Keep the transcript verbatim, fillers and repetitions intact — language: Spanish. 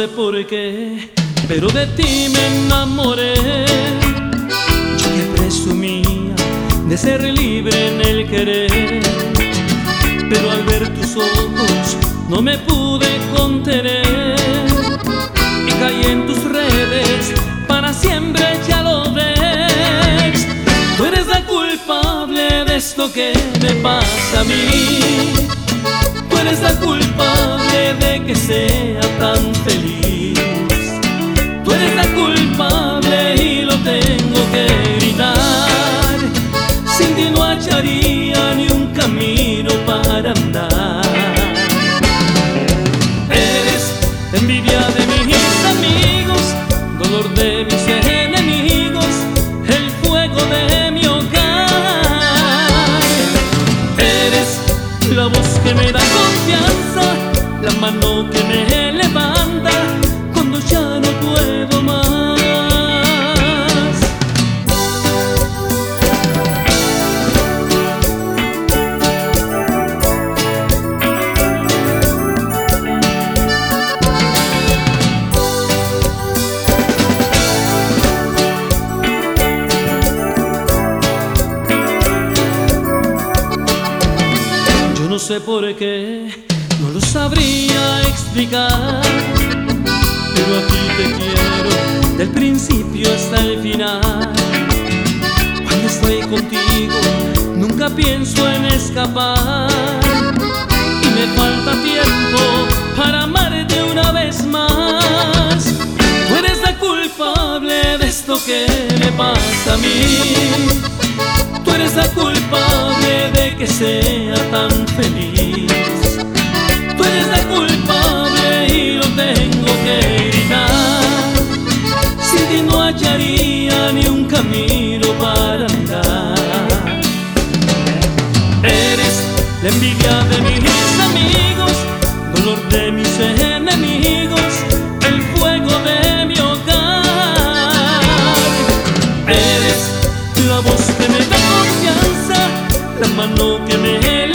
sé por qué, pero de ti me enamoré. Yo que presumía de ser libre en el querer, pero al ver tus ojos no me pude contener y caí en tus redes, para siempre ya lo ves. Tú eres la culpable de esto que me pasa a mí. Tú eres la culpable de que sea tan feliz. Tú eres la culpable y lo tengo que gritar. Sin ti no hallaría ni un camino para andar. Eres envidia de mis amigos, dolor de mis enemigos, el fuego de mi hogar. Eres la voz que me da confianza, la mano que me levanta cuando ya no puedo más. Yo no sé por qué, no lo sabría explicar, pero aquí te quiero del principio hasta el final. Cuando estoy contigo nunca pienso en escapar, y me falta tiempo para amarte una vez más. Tú eres la culpable de esto que me pasa a mí. Tú eres la culpable de que sea tan feliz. Tú eres la culpable y lo tengo que gritar. Sin ti no hallaría ni un camino para andar. Eres la envidia de mis amigos, dolor de mis enemigos, el fuego de mi hogar. Eres la voz que me da confianza, la mano que me